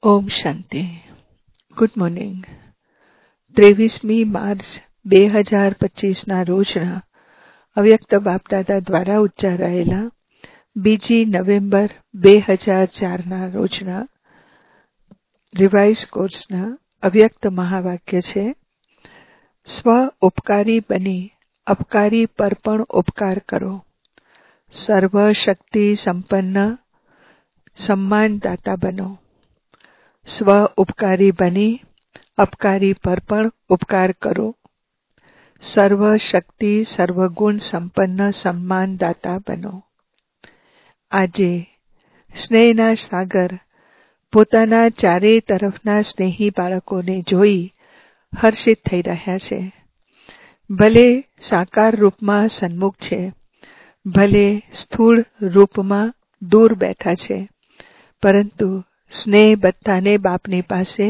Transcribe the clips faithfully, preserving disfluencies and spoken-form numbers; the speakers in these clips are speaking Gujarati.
ઓમ શાંતિ. Good morning. ત્રેવીસમી માર્ચ બે હજાર પચીસના રોજના અવ્યક્ત બાપદાદા દ્વારા ઉચ્ચારાયેલા બીજી નવેમ્બર બે હજાર ચારના રોજના રિવાઇઝ કોર્સના અવ્યક્ત મહાવાક્ય છે, સ્વ ઉપકારી બની અપકારી પર પણ ઉપકાર કરો. સર્વ શક્તિ સંપન્ન સમ્માનદાતા બનો. સ્વ ઉપકારી બની અપકારી પર પણ ઉપકાર કરો. સર્વ શક્તિ સર્વગુણ સંપન્ન સન્માનદાતા બનો. આજે સ્નેહના સાગર પોતાના ચારે તરફના સ્નેહી બાળકોને જોઈ હર્ષિત થઈ રહ્યા છે. ભલે સાકાર રૂપમાં સન્મુખ છે, ભલે સ્થૂળ રૂપમાં દૂર બેઠા છે, પરંતુ સ્નેહ બધાને બાપની પાસે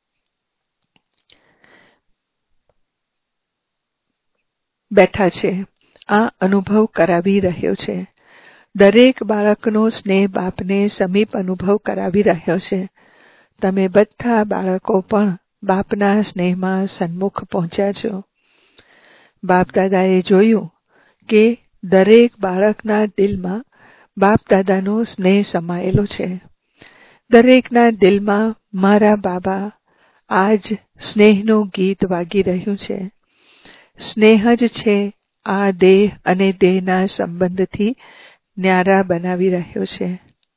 બેઠા છે આ અનુભવ કરાવી રહ્યો છે. દરેક બાળકનો સ્નેહ બાપને સમીપ અનુભવ કરાવી રહ્યો છે. તમે બધા બાળકો પણ બાપના સ્નેહમાં સન્મુખ પહોંચ્યા છો. બાપદાદાએ જોયું કે દરેક બાળકના દિલમાં બાપદાદાનો સ્નેહ સમાયેલો છે. દરેકના દિલમાં મારા બાબા આજ સ્નેહનું ગીત વાગી રહ્યું છે. સ્નેહ જ છે આ દેહ અને દેહના સંબંધથી ન્યારા બનાવી રહ્યો છે.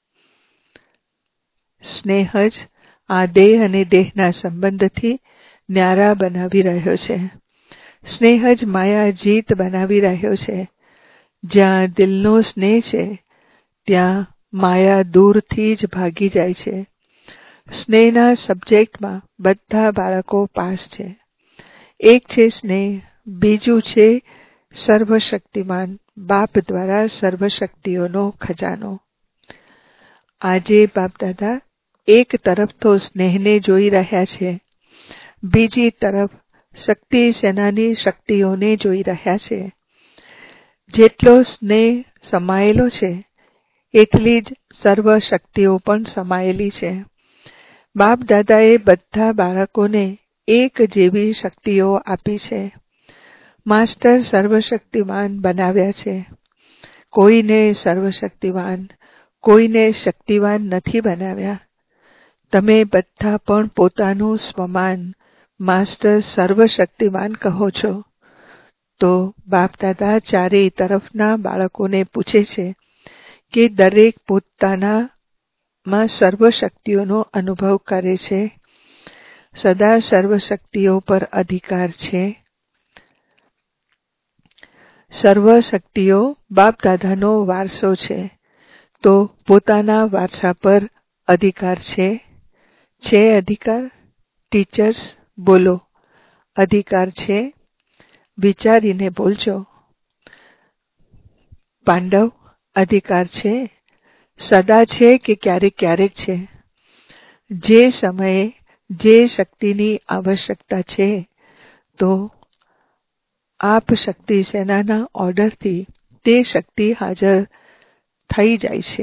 સ્નેહ જ આ દેહ અને દેહના સંબંધથી ન્યારા બનાવી રહ્યો છે. સ્નેહ જ માયા જીત બનાવી રહ્યો છે. જ્યાં દિલનો સ્નેહ છે ત્યાં માયા દૂરથી જ ભાગી જાય છે. સ્નેહના સબ્જેક્ટમાં બધા બાળકો પાસ છે. એક છે સ્નેહ, બીજું છે સર્વશક્તિમાન બાપ દ્વારા સર્વશક્તિઓનો ખજાનો. આજે બાપદાદા એક તરફ તો સ્નેહને જોઈ રહ્યા છે, બીજી તરફ શક્તિ સેનાની શક્તિઓને જોઈ રહ્યા છે. જેટલો સ્નેહ સમાયેલો છે એટલી જ સર્વ શક્તિઓ પણ સમાયેલી છે. બાપ દાદાએ બધા બાળકોને એક જેવી શક્તિઓ આપી છે. માસ્ટર સર્વશક્તિવાન બનાવ્યા છે. કોઈને સર્વશક્તિવાન, કોઈને શક્તિવાન નથી બનાવ્યા. તમે બધા પણ પોતાનું સ્વમાન માસ્ટર સર્વશક્તિવાન કહો છો. તો બાપ દાદા ચારેય તરફના બાળકોને પૂછે છે કે દરેક પોતાનામાં સર્વશક્તિઓનો અનુભવ કરે છે, સદા સર્વશક્તિઓ પર અધિકાર છે. સર્વશક્તિઓ બાપ દાદાનો વારસો છે, તો પોતાના વારસા પર અધિકાર છે. છે અધિકાર? ટીચર્સ બોલો, અધિકાર છે? વિચારીને બોલજો. પાંડવ, અધિકાર છે? સદા છે કે ક્યારેક ક્યારેક છે? જે સમયે જે શક્તિની આવશ્યકતા છે તો આપ શક્તિ સેનાના ઓર્ડરથી તે શક્તિ હાજર થઈ જાય છે.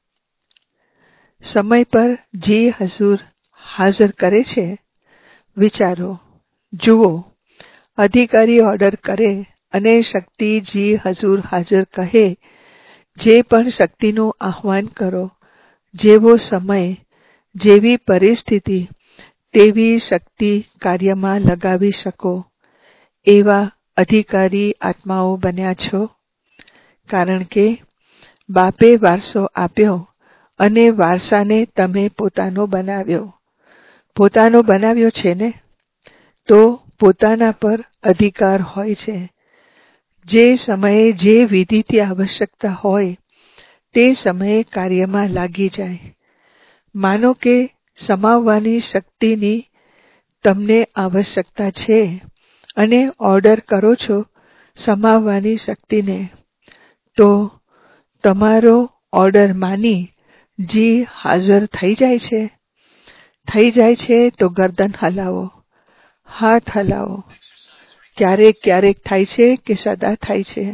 સમય પર જી હજુર હાજર કરે છે. વિચારો, જુઓ, અધિકારી ઓર્ડર કરે અને શક્તિ જી હજુર હાજર કહે, જે પણ શક્તિનું આહ્વાન કરો, જેવો સમય, જેવી પરિસ્થિતિ, તેવી શક્તિ કાર્યમાં લગાવી શકો, એવા અધિકારી આત્માઓ બન્યા છો. કારણ કે બાપે વારસો આપ્યો અને વારસાને તમે પોતાનો બનાવ્યો. પોતાનો બનાવ્યો છે ને, તો પોતાના પર અધિકાર હોય છે. જે સમયે જે વિધિથી આવશ્યકતા હોય તે સમયે કાર્યમાં લાગી જાય. માનો કે સમાવવાની શક્તિની તમને આવશ્યકતા છે અને ઓર્ડર કરો છો સમાવવાની શક્તિને, તો તમારો ઓર્ડર માની જી હાજર થઈ જાય છે. થઈ જાય છે તો ગરદન હલાવો, હાથ હલાવો. ક્યારેક ક્યારેક થાય છે કે સદા થાય છે?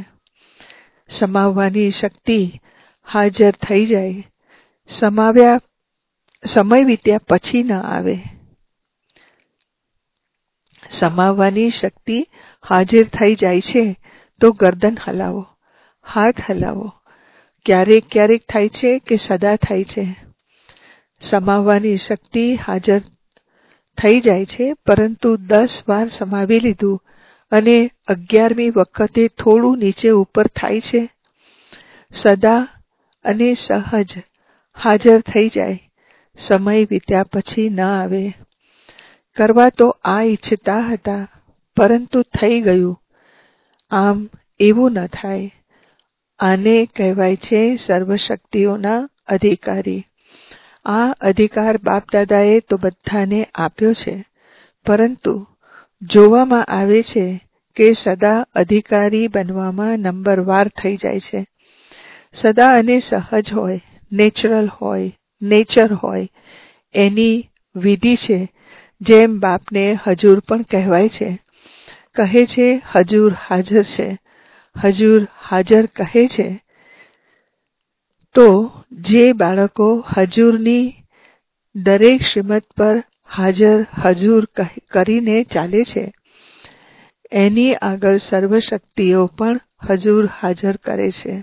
સમાવવાની શક્તિ હાજર થઈ જાય. સમાવ્યા સમય વીત્યા પછી ન આવે. સમાવવાની શક્તિ હાજર થઈ જાય છે તો ગરદન હલાવો, હાથ હલાવો. ક્યારેક ક્યારેક થાય છે કે સદા થાય છે. સમાવવાની શક્તિ હાજર થઈ જાય છે, પરંતુ દસ વાર સમાવી લીધું અને અગિયારમી વખતે થોડું નીચે ઉપર થાય છે. સદા અને સહજ હાજર થઈ જાય. સમય વીત્યા પછી ન આવે. કરવા તો આ ઈચ્છતા હતા, પરંતુ થઈ ગયું. આમ એવું ન થાય. આને કહેવાય છે સર્વશક્તિઓના અધિકારી. આ અધિકાર બાપ દાદાએ તો બધાને આપ્યો છે, પરંતુ જોવામાં આવે છે કે સદા અધિકારી બનવામાં નંબરવાર થઈ જાય છે. સદા અને સહજ હોય, નેચરલ હોય, નેચર હોય, એની વિધિ છે. જેમ બાપને હજૂર પણ કહેવાય છે. કહે છે હજૂર હાજર છે. હજૂર હાજર કહે છે તો જે બાળકો હજૂરની દરેક શ્રીમત પર હાજર હજૂર કરીને ચાલે છે, એની આગળ સર્વશક્તિઓ પણ હજૂર હાજર કરે છે.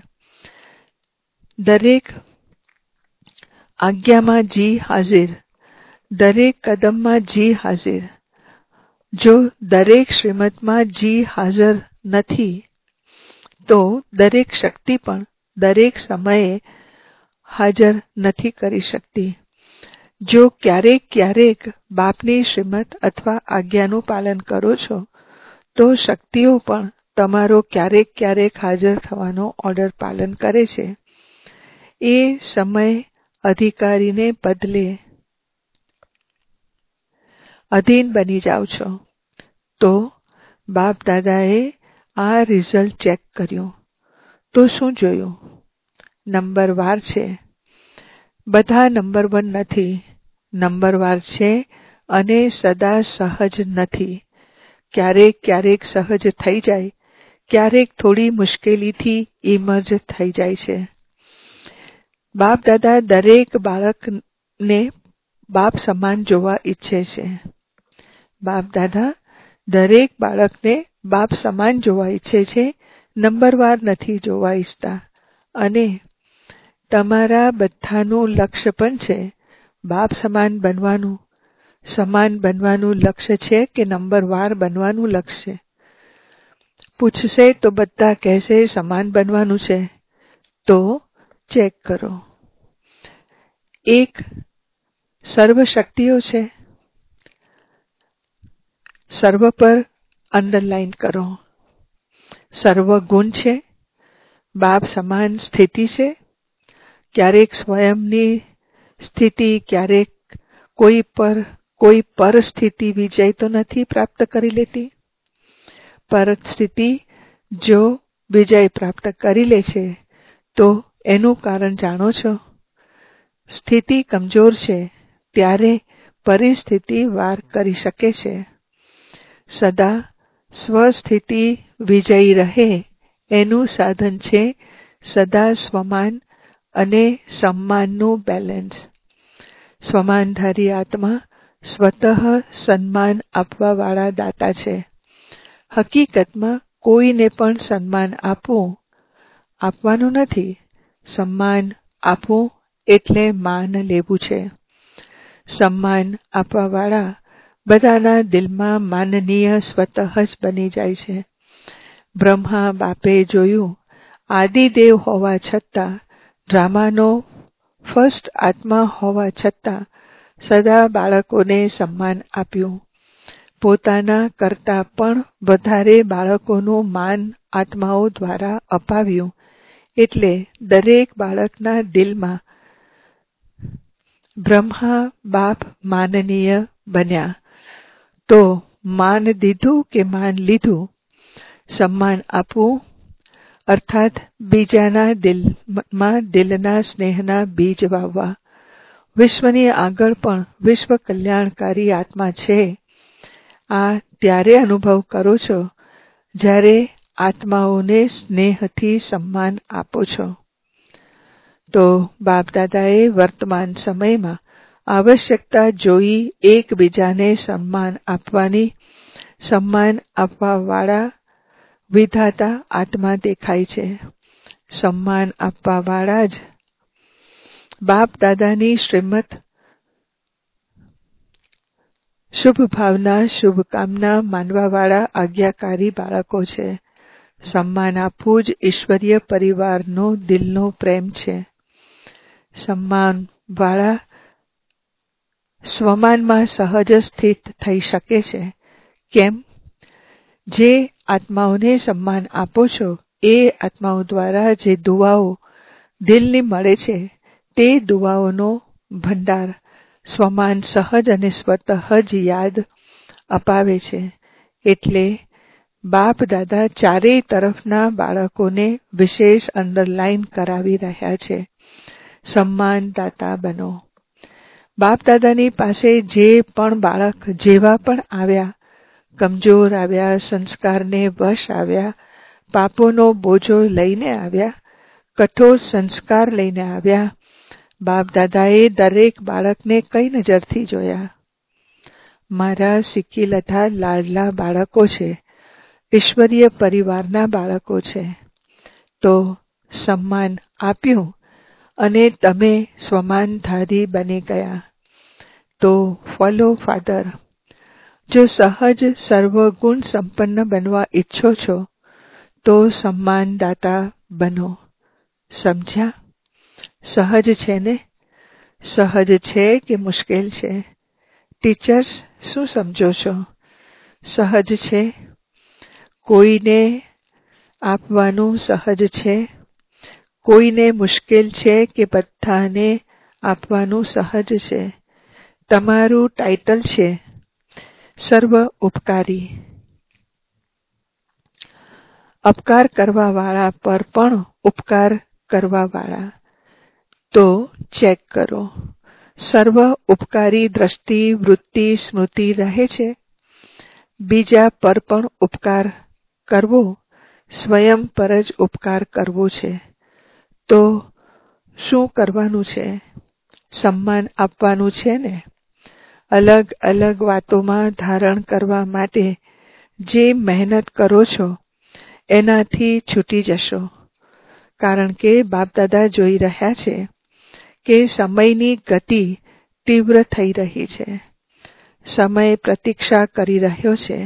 દરેક આજ્ઞામાં જી હાજર, દરેક કદમમાં જી હાજર. જો દરેક શ્રીમતમાં જી હાજર નથી તો દરેક શક્તિ પણ દરેક સમયે હાજર નથી કરી શકતી. જો ક્યારેક ક્યારેક બાપની શ્રીમત અથવા આજ્ઞાનું પાલન કરો છો તો શક્તિઓ પણ તમારો ક્યારેક ક્યારેક હાજર થવાનો ઓર્ડર પાલન કરે છે. એ સમય અધિકારીને બદલે અધીન બની જાઓ છો. તો બાપ દાદાએ આ રિઝલ્ટ ચેક કર્યું તો શું જોયું? નંબરવાર છે. બધા નંબર વન નથી, નંબરવાર છે અને સદા સહજ નથી. ક્યારેક ક્યારેક સહજ થઈ જાય, ક્યારેક થોડી મુશ્કેલીથી ઇમર્જ થઈ જાય છે. બાપ દાદા દરેક બાળકને બાપ સમાન જોવા ઈચ્છે છે. બાપ દાદા દરેક બાળકને બાપ સમાન જોવા ઈચ્છે છે, નંબરવાર નથી જોવા ઈચ્છતા. અને તમારા બધાનું લક્ષ્ય પણ છે બાપ સમાન બનવાનું. સમાન બનવાનું લક્ષ્ય છે કે નંબરવાર બનવાનું લક્ષ્ય? પૂછશે તો બધા કહેશે સમાન બનવાનું છે. તો ચેક કરો. એક સર્વ શક્તિઓ છે, સર્વ પર અંડરલાઈન કરો. સર્વ ગુણ છે, બાપ સમાન સ્થિતિ છે. ક્યારેક સ્વયંની સ્થિતિ, ક્યારેક કોઈ પર કોઈ પરિસ્થિતિ વિજય તો નથી પ્રાપ્ત કરી લેતી. પરિસ્થિતિ જો વિજય પ્રાપ્ત કરી લે છે તો એનું કારણ જાણો છો? સ્થિતિ કમજોર છે ત્યારે પરિસ્થિતિ વાર કરી શકે છે. સદા સ્વસ્થિતિ વિજયી રહે એનું સાધન છે સદા સ્વમાન અને સન્માનનું બેલેન્સ. સ્વમાનધારી આત્મા સ્વતઃ સન્માન આપવાવાળા દાતા છે. હકીકતમાં કોઈને પણ સન્માન આપવું આપવાનું નથી. સન્માન આપવું એટલે માન લેવું છે. સન્માન આપવાવાળા બધાના દિલમાં માનનીય સ્વતઃ જ બની જાય છે. બ્રહ્મા બાપે જોયું, આદિદેવ હોવા છતાં, ડ્રામાનો ફર્સ્ટ આત્મા હોવા છતાં સદા બાળકોને સન્માન આપ્યું. પોતાના કરતાં પણ વધારે બાળકોનું માન આત્માઓ દ્વારા અપાવ્યું. એટલે દરેક બાળકના દિલમાં બ્રહ્મા બાપ માનનીય બન્યા. તો માન દીધું કે માન લીધું? સન્માન આપવું અર્થાત બીજાના દિલમાં દિલના સ્નેહના બીજ વાવવા. વિશ્વની આગળ પણ વિશ્વ કલ્યાણકારી આત્મા છે. આ ત્યારે અનુભવ કરો છો જ્યારે આત્માઓને સ્નેહથી સન્માન આપો છો. તો બાપ દાદાએ વર્તમાન સમયમાં આવશ્યકતા જોઈ એકબીજાને સન્માન આપવાની સન્માન આપવાવાળા વિધાતા આત્મા દેખાય છે. સન્માન આપવાવાળા જ બાપ દાદાની શ્રીમત શુભ ભાવના શુભકામના માનવાવાળા આજ્ઞાકારી બાળકો છે. સન્માન આપવું જ ઈશ્વરીય પરિવારનો દિલનો પ્રેમ છે. સન્માનવાળા સ્વમાનમાં સહજ સ્થિત થઈ શકે છે. કેમ? જે આત્માઓને સન્માન આપો છો એ આત્માઓ દ્વારા જે દુઆઓ દિલની મળે છે તે દુઆઓનો ભંડાર સ્વમાન સહજ અને સ્વતઃ જ યાદ અપાવે છે. એટલે બાપ દાદા ચારેય તરફના બાળકોને વિશેષ અંડરલાઈન કરાવી રહ્યા છે. સન્માનદાતા બનો. બાપ દાદાની પાસે જે પણ બાળક જેવા પણ આવ્યા, કમજોર આવ્યા, સંસ્કારને વશ આવ્યા, પાપોનો બોજો લઈને આવ્યા, કઠોર સંસ્કાર લઈને આવ્યા, બાપ દાદાએ દરેક બાળકને કઈ નજરથી જોયા? મારા સિક્કીલધા લાડલા બાળકો છે, ઈશ્વરીય પરિવારના બાળકો છે. તો સન્માન આપ્યું અને તમે સ્વમાનધારી બની ગયા. તો ફોલો ફાધર. જો સહજ સર્વગુણ સંપન્ન બનવા ઈચ્છો છો તો સન્માનદાતા બનો. સમજ્યા? સહજ છે ને? સહજ છે કે મુશ્કેલ છે? ટીચર્સ શું સમજો છો? સહજ છે? કોઈને આપવાનું સહજ છે? કોઈને મુશ્કેલ છે કે બધાને આપવાનું સહજ છે? તમારું ટાઇટલ છે સર્વ ઉપકારી. અપકાર કરવાવાળા પર પણ ઉપકાર કરવાવાળા. તો ચેક કરો, સર્વ ઉપકારી દ્રષ્ટિ વૃત્તિ સ્મૃતિ રહે છે? બીજા પર પણ ઉપકાર કરવો સ્વયં પર જ ઉપકાર કરવો છે. તો શું કરવાનું છે? સન્માન આપવાનું છે ને? અલગ અલગ વાતોમાં ધારણ કરવા માટે જે મહેનત કરો છો એનાથી છૂટી જશો. કારણ કે બાપદાદા જોઈ રહ્યા છે કે સમયની ગતિ તીવ્ર થઈ રહી છે. સમય પ્રતીક્ષા કરી રહ્યો છે.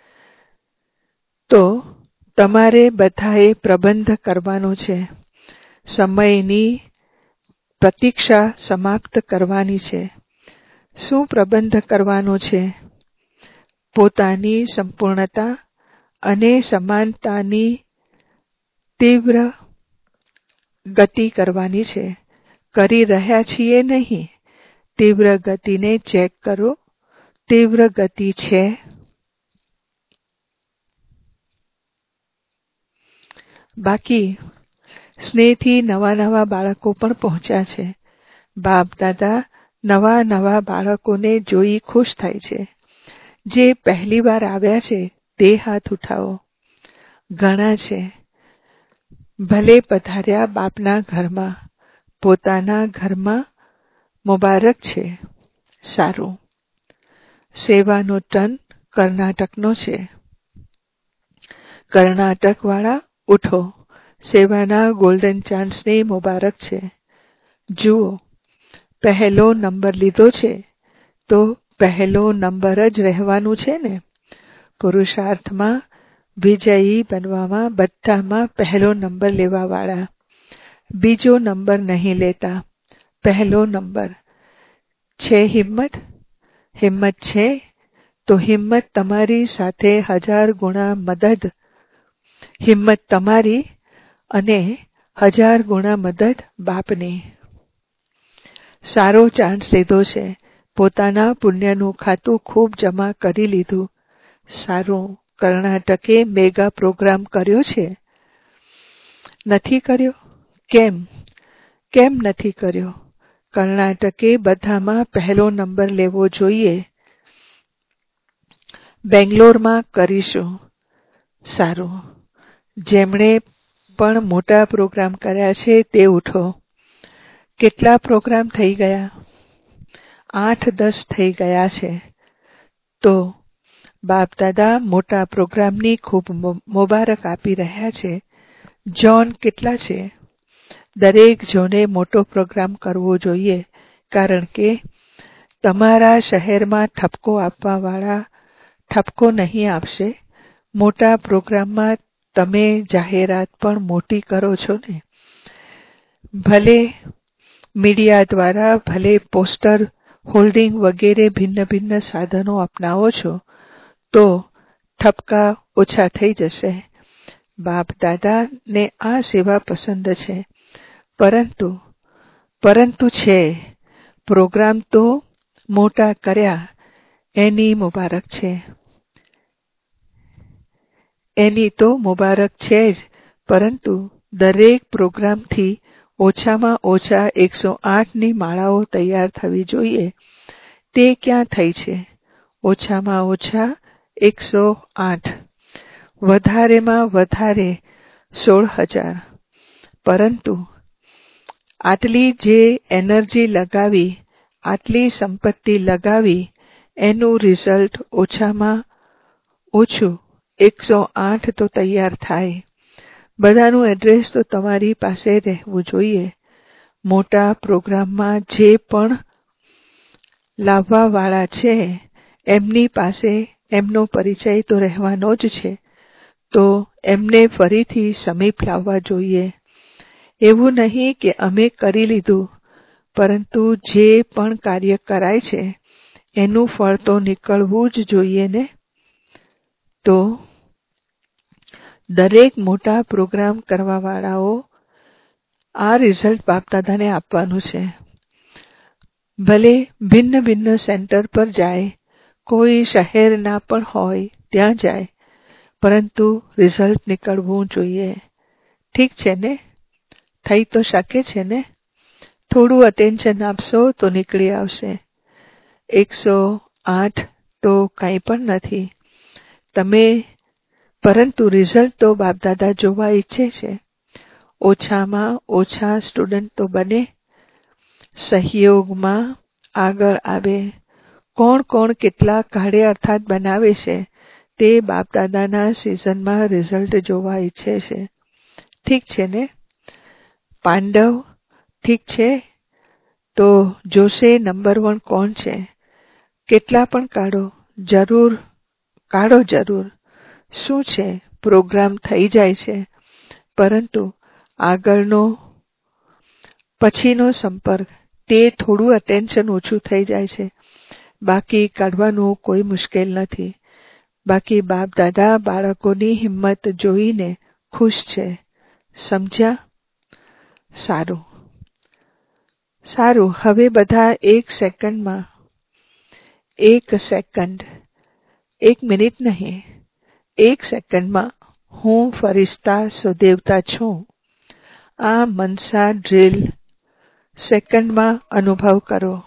તો તમારે બધાએ પ્રબંધ કરવાનો છે. સમયની પ્રતીક્ષા સમાપ્ત કરવાની છે. શું પ્રબંધ કરવાનો છે? પોતાની સંપૂર્ણતા અને સમાનતાની તીવ્ર ગતિ કરવાની છે. કરી રહ્યા છીએ નહીં. તીવ્ર ગતિને ચેક કરો. તીવ્ર ગતિ છે? બાકી સ્નેહથી નવા નવા બાળકો પણ પહોંચ્યા છે. બાપ દાદા નવા નવા બાળકોને જોઈ ખુશ થાય છે. જે પહેલી વાર આવ્યા છે તે હાથ ઉઠાવો. ઘણા છે. ભલે પધાર્યા બાપના ઘરમાં, પોતાના ઘરમાં મુબારક છે. સારું. સેવાનો ટર્ન કર્ણાટકનો છે. કર્ણાટકવાળા ઉઠો. સેવાના ગોલ્ડન ચાન્સને મુબારક છે. જુઓ, પહેલો નંબર લીધો છે તો પહેલો નંબર જ રહેવાનું છે ને. પુરુષાર્થમાં વિજયી બનવામાં બધામાં પહેલો નંબર લેવાવાળા. બીજો નંબર નહીં લેતા, પહેલો નંબર. છે હિંમત? હિંમત છે તો હિંમત તમારી સાથે હજાર ગુણા મદદ. હિંમત તમારી અને હજાર ગુણા મદદ બાપની. સારો ચાન્સ લીધો છે. પોતાના પુણ્યનું ખાતું ખૂબ જમા કરી લીધું. સારું. કર્ણાટકે મેગા પ્રોગ્રામ કર્યો છે? નથી કર્યો? કેમ? કેમ નથી કર્યો? કર્ણાટકે બધામાં પહેલો નંબર લેવો જોઈએ. બેંગ્લોરમાં કરીશું. સારું. જેમણે પણ મોટા પ્રોગ્રામ કર્યા છે તે ઉઠો. કેટલા પ્રોગ્રામ થઈ ગયા? આઠ દસ થઈ ગયા છે તો બાપ દાદા મોટા પ્રોગ્રામની ખૂબ મુબારક આપી રહ્યા છે. જોન કેટલા છે? દરેક જોને મોટો પ્રોગ્રામ કરવો જોઈએ, કારણ કે તમારા શહેરમાં ઠપકો આપવા વાળા ઠપકો નહીં આપશે. મોટા પ્રોગ્રામમાં તમે જાહેરાત પણ મોટી કરો છો ને. ભલે મીડિયા દ્વારા, ભલે પોસ્ટર, હોલ્ડિંગ વગેરે ભિન્ન ભિન્ન સાધનો અપનાવો છો તો ઠપકા ઓછા થઈ જશે. બાપ દાદાને આ સેવા પસંદ છે, પરંતુ પરંતુ છે પ્રોગ્રામ તો મોટા કર્યા એની મુબારક છે. એની તો મુબારક છે જ, પરંતુ દરેક પ્રોગ્રામથી ઓછામાં ઓછા એકસો આઠની માળાઓ તૈયાર થવી જોઈએ. તે ક્યાં થઈ છે? ઓછામાં ઓછા એકસો આઠ, વધારેમાં વધારે સોળ હજાર. પરંતુ આટલી જે એનર્જી લગાવી, આટલી સંપત્તિ લગાવી, એનું રિઝલ્ટ ઓછામાં ઓછું એકસો આઠ તો તૈયાર થાય. બધાનું એડ્રેસ તો તમારી પાસે રહેવું જોઈએ. મોટા પ્રોગ્રામમાં જે પણ લાવવાવાળા છે એમની પાસે એમનો પરિચય તો રહેવાનો જ છે, તો એમને ફરીથી સમીપ લાવવા જોઈએ. એવું નહીં કે અમે કરી લીધું, પરંતુ જે પણ કાર્ય કરાય છે એનું ફળ તો નીકળવું જ જોઈએ ને. તો દરેક મોટા પ્રોગ્રામ કરવાવાળાઓ આ રિઝલ્ટ બાપદાદાને આપવાનું છે. ભલે ભિન્ન ભિન્ન સેન્ટર પર જાય, કોઈ શહેરના પણ હોય ત્યાં જાય, પરંતુ રિઝલ્ટ નીકળવું જોઈએ. ઠીક છે ને? થઈ તો શકે છે ને? થોડું અટેન્શન આપશો તો નીકળી આવશે. એકસો આઠ તો કંઈ પણ નથી. તમે પરંતુ રિઝલ્ટ તો બાપદાદા જોવા ઈચ્છે છે. ઓછામાં ઓછા સ્ટુડન્ટ તો બને, સહયોગમાં આગળ આવે. કોણ કોણ કેટલા કાઢે અર્થાત બનાવે છે તે બાપદાદાના સિઝનમાં રિઝલ્ટ જોવા ઈચ્છે છે. ઠીક છે ને? પાંડવ ઠીક છે? તો જોશે નંબર વન કોણ છે. કેટલા પણ કાઢો, જરૂર કાઢો જરૂર. શું છે? પ્રોગ્રામ થઈ જાય છે, પરંતુ આગળનો પછીનો સંપર્ક તે થોડું અટેન્શન ઓછું થઈ જાય છે. બાકી કાઢવાનું કોઈ મુશ્કેલ નથી. બાકી બાપ દાદા બાળકોની હિંમત જોઈને ખુશ છે. સમજ્યા? સારું સારું. હવે બધા એક સેકન્ડમાં, એક સેકન્ડ, એક મિનિટ નહીં, એક સેકન્ડમાં હું ફરિશ્તા સુદેવતા છું. આ મનસા ડ્રીલ સેકન્ડમાં અનુભવ કરો.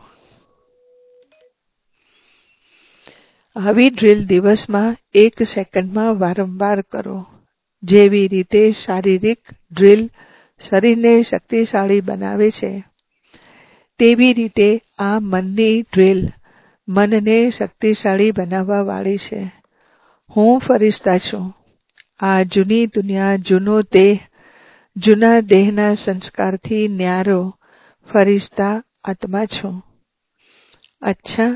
આવી ડ્રીલ દિવસમાં એક સેકન્ડમાં વારંવાર કરો. જેવી રીતે શારીરિક ડ્રીલ શરીરને શક્તિશાળી બનાવે છે, તેવી રીતે આ મનની ડ્રીલ મનને શક્તિશાળી બનાવવા વાળી છે. હું ફરિશ્તા છું. આ જૂની દુનિયા, જૂનો દેહ, જૂના દેહના સંસ્કારથી ન્યારો ફરિશ્તા આત્મા છું. અચ્છા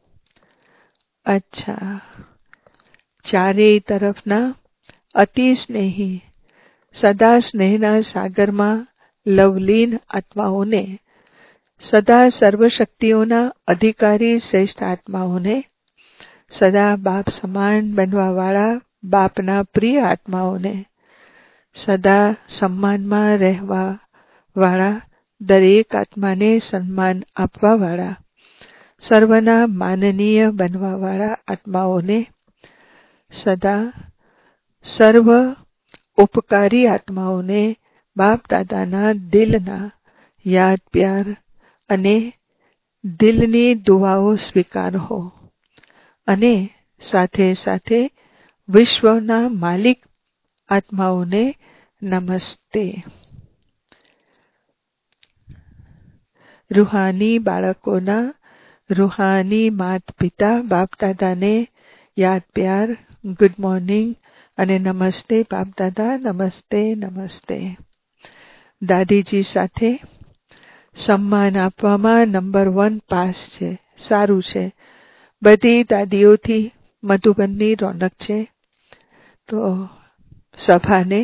અચ્છા. ચારેય તરફના અતિ સ્નેહી, સદા સ્નેહના સાગરમાં લવલીન આત્માઓને, સદા સર્વશક્તિઓના અધિકારી શ્રેષ્ઠ આત્માઓને, સદા બાપ સમાન બનવાવાળા બાપના પ્રિય આત્માઓને, સદા સન્માનમાં રહેવા વાળા દરેક આત્માને સન્માન આપવા વાળા, સર્વના માનનીય બનવાવાળા આત્માઓને, સદા સર્વ ઉપકારી આત્માઓને બાપ દાદાના દિલના યાદ પ્યાર અને દિલની દુઆઓ સ્વીકારો. અને સાથે સાથે વિશ્વના માલિક આત્માઓને નમસ્તે. રૂહાની બાળકોના રૂહાની માત પિતા બાપ દાદાને યાદ પ્યાર, ગુડ મોર્નિંગ અને નમસ્તે બાપ દાદા, નમસ્તે નમસ્તે. દાદીજી સાથે સન્માન આપવામાં નંબર વન પાસ છે. સારું છે. બધી દાદીઓથી મધુબનની રોનક છે. તો સભાને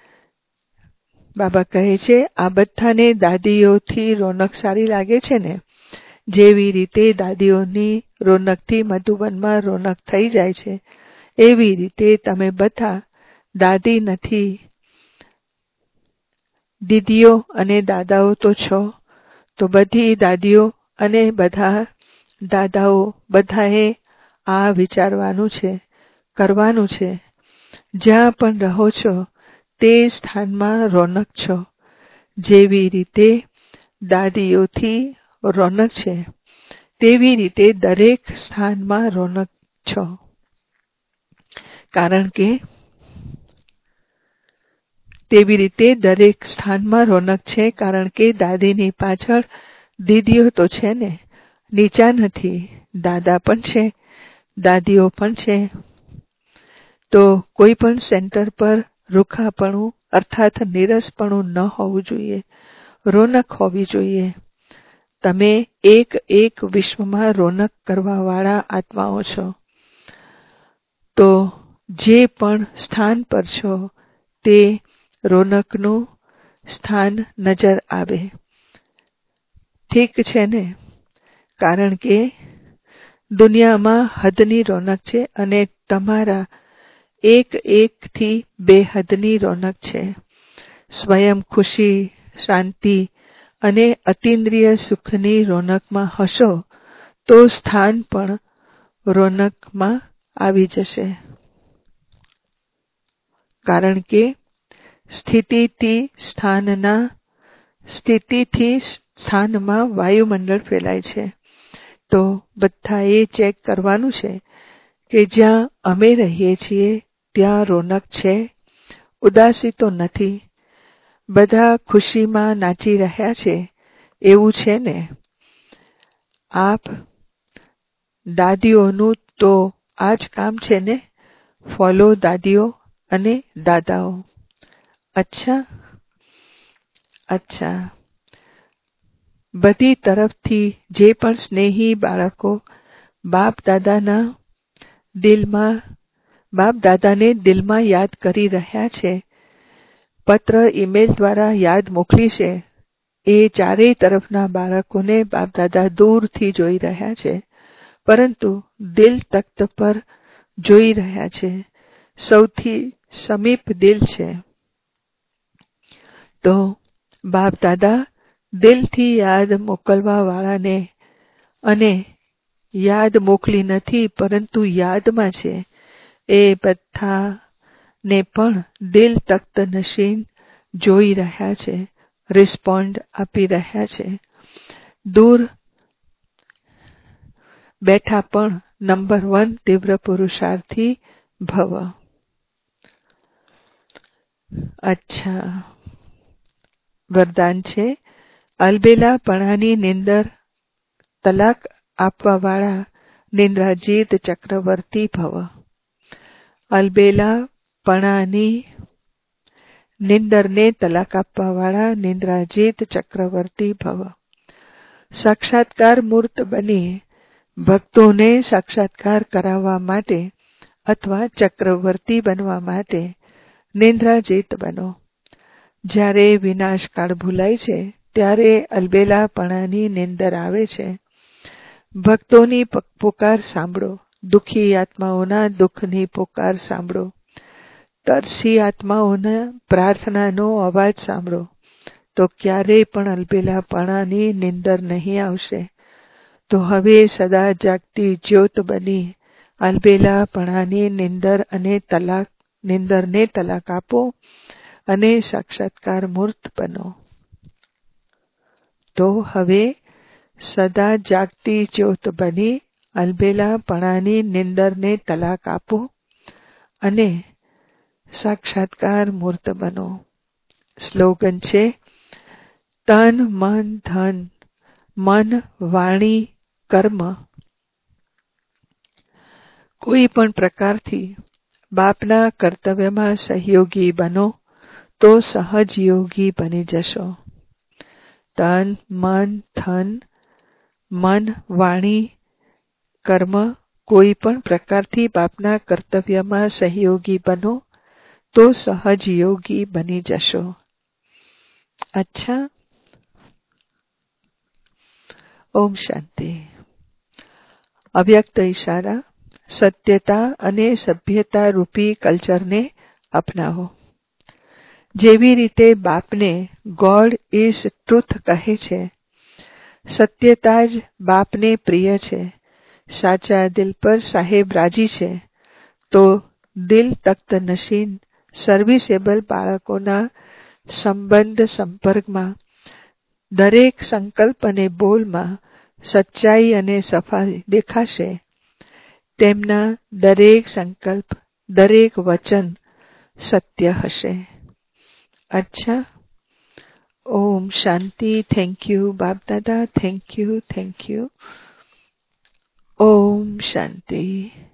બાબા કહે છે, આ બધાને દાદીઓથી રોનક સારી લાગે છે ને, જેવી રીતે દાદીઓની રોનકથી મધુબનમાં રોનક થઈ જાય છે, એવી રીતે તમે બધા દાદી નથી, દીદીઓ અને દાદાઓ તો છો. તો બધી દાદીઓ અને બધા દાદાઓ બધાએ આ વિચારવાનું છે, કરવાનું છે. જ્યાં પણ રહો છો તે સ્થાનમાં રોનક છો. જેવી રીતે દાદીઓથી રોનક છે, તેવી રીતે દરેક સ્થાનમાં રોનક છો. કારણ કે તેવી રીતે દરેક સ્થાનમાં રોનક છે, કારણ કે દાદીની પાછળ દીદીઓ તો છે ને, નીચા નથી. દાદા પણ છે, દાદીઓ પણ છે. તો કોઈ પણ સેન્ટર પર રૂખાપણું અર્થાત નીરસપણું ન હોવું જોઈએ, રોનક હોવી જોઈએ. તમે એક એક વિશ્વમાં રોનક કરવાવાળા આત્માઓ છો. તો જે પણ સ્થાન પર છો તે રોનકનું સ્થાન નજર આવે. ઠીક છે ને? કારણ કે દુનિયામાં હદની રોનક છે અને તમારા એક એકથી બેહદની રોનક છે. સ્વયં ખુશી, શાંતિ અને અતિન્દ્રિય સુખની રોનકમાં હશો તો સ્થાન પણ રોનકમાં આવી જશે. કારણ કે સ્થિતિથી સ્થાનના સ્થિતિથી સ્થાનમાં વાયુમંડળ ફેલાય છે. તો બધાએ ચેક કરવાનું છે કે જ્યાં અમે રહીએ છીએ ત્યાં રોનક છે, ઉદાસી તો નથી. બધા ખુશીમાં નાચી રહ્યા છે, એવું છે ને? આપ દાદીઓનું તો આ જ કામ છે ને, ફોલો દાદીઓ અને દાદાઓ. અચ્છા અચ્છા બધી તરફથી જે પણ સ્નેહી બાળકો બાપ દાદાના દિલમાં બાપ દાદાને દિલમાં યાદ કરી રહ્યા છે, પત્ર ઈમેલ દ્વારા યાદ મોકલી છે, એ ચારેય તરફના બાળકોને બાપ દાદા દૂરથી જોઈ રહ્યા છે, પરંતુ દિલ તખ્ત પર જોઈ રહ્યા છે. સૌથી સમીપ દિલ છે. તો બાપ દાદા દિલથી યાદ મોકલવા વાળાને અને યાદ મોકલી નથી પરંતુ યાદમાં છે એ બધાને પણ દિલ તખ્ત નશીન જોઈ રહ્યા છે, રિસ્પોન્ડ આપી રહ્યા છે. દૂર બેઠા પણ નંબર વન તીવ્ર પુરુષાર્થી ભવ. અચ્છા વરદાન છે, અલબેલાપણાની નિંદર તલાક આપવાવાળા નિંદ્રાજીત ચક્રવર્તી ભવ. અલબેલાપણાની નિંદરને તલાક આપવાવાળા નિંદ્રાજીત ચક્રવર્તી ભવ. સાક્ષાત્કાર મૂર્ત બની ભક્તોને સાક્ષાત્કાર કરાવવા માટે અથવા ચક્રવર્તી બનવા માટે નિંદ્રાજીત બનો. જ્યારે વિનાશકાળ ભૂલાય છે ત્યારે અલબેલાપણાની નિંદર આવે છે. ભક્તોની પુકાર સાંભળો, દુઃખી આત્માઓના દુઃખની પુકાર સાંભળો, તરસી આત્માઓના પ્રાર્થનાનો અવાજ સાંભળો. તો ક્યારેય પણ અલબેલાપણાની નિંદર નહીં આવશે. તો હવે સદા જાગતી જ્યોત બની અલબેલાપણાની નિંદર અને તલાક નિંદરને તલાક આપો અને સાક્ષાત્કાર મૂર્ત બનો. તો હવે સદા જાગતી જ્યોત બની અલબેલાપણાની નિંદરને તલાક આપો અને સાક્ષાત્કાર મૂર્ત બનો. સ્લોગન છે, તન મન ધન, મન વાણી કર્મ કોઈ પણ પ્રકારથી બાપના કર્તવ્યમાં સહયોગી બનો તો સહજ યોગી બની જશો. તન મન ધન મન વાણી કર્મ કોઈ પણ પ્રકારથી બાપના કર્તવ્યમાં સહયોગી બનો તો સહજ યોગી બની જશો. અચ્છા. ઓમ શાંતિ. અવ્યક્ત ઈશારા. સત્યતા અને સભ્યતા રૂપી કલ્ચરને અપનાવો. જેવી રીતે બાપને ગોડ ઇઝ ટ્રુથ કહે છે, સત્યતા જ બાપને પ્રિય છે, સાચા દિલ પર સાહેબ રાજી છે, તો દિલ તખ્ત નશીન સર્વિસેબલ બાળકોના સંબંધ સંપર્કમાં દરેક સંકલ્પ અને બોલમાં સચ્ચાઈ અને સફાઈ દેખાશે. તેમના દરેક સંકલ્પ દરેક વચન સત્ય હશે. અચ્છા. ઓમ શાંતિ. થેન્ક યુ બાપ દાદા. Thank you thank you. ઓમ શાંતિ.